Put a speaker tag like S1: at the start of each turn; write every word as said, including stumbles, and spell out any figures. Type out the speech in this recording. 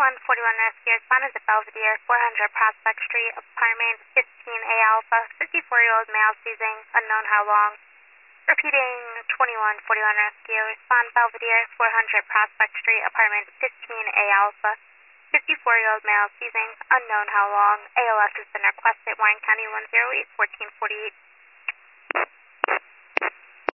S1: twenty-one forty-one Rescue. Respond is at Belvedere, four hundred Prospect Street, apartment fifteen A Alpha. fifty-four-year-old male seizing, unknown how long. Repeating, twenty-one forty-one Rescue. Respond Belvedere, four hundred Prospect Street, apartment fifteen A Alpha. fifty-four-year-old male seizing, unknown how long. A L S has been requested. Warren County one zero eight, fourteen forty-eight.